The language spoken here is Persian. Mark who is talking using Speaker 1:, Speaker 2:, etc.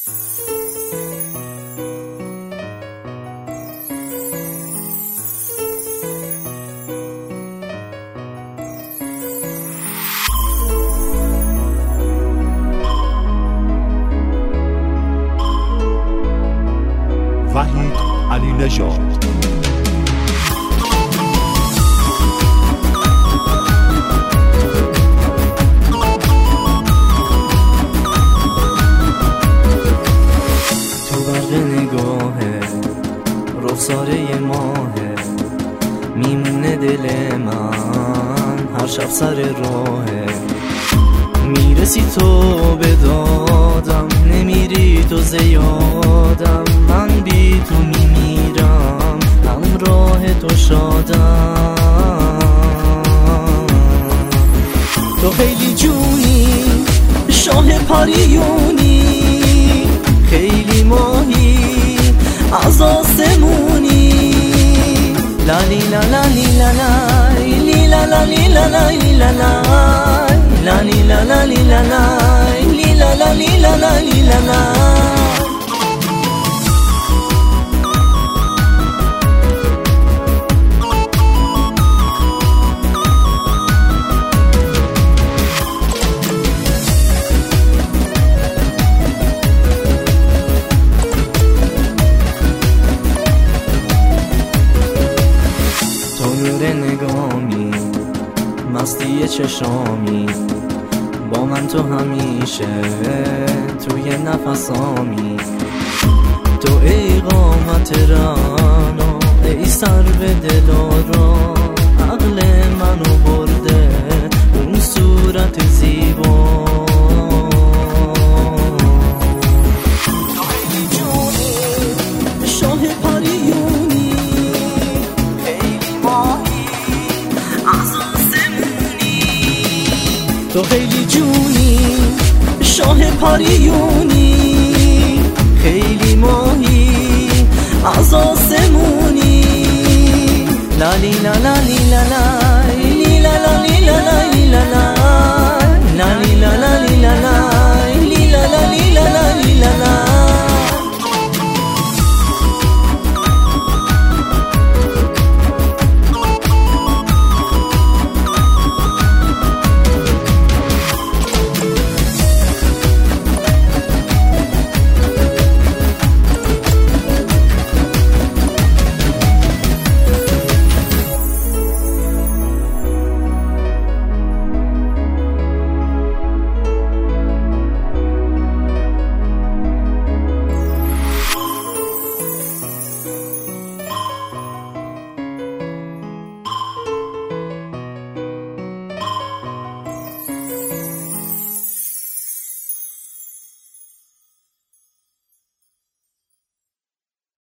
Speaker 1: وحید علی نژاد.
Speaker 2: تو برق نگاهه رخساره ماهه میمونه دل من هر شب سر راهه. میرسی تو به دادم نمیری تو زیادم، من بی تو میمیرم همراه تو شادم. تو خیلی جونی شاه پریونی، خیلی ماهی از آسمونی. لالی لا لالی لا لی لا لالی لا لی لا لالی لا لالی لا لی لا لالی لا لی لا. نگامی مستی چشامی با من تو همیشه توی نفسامی. تو ای قامت رعنا ای سر به دلارا، عقل منو برده اون صورت زیبا. تو خیلی جونی شاه پریونی، تو خیلی جونی شاه پریونی، خیلی ماهی از آسمونی. لالی لا لالی لا لی لا لالی لا لی لا.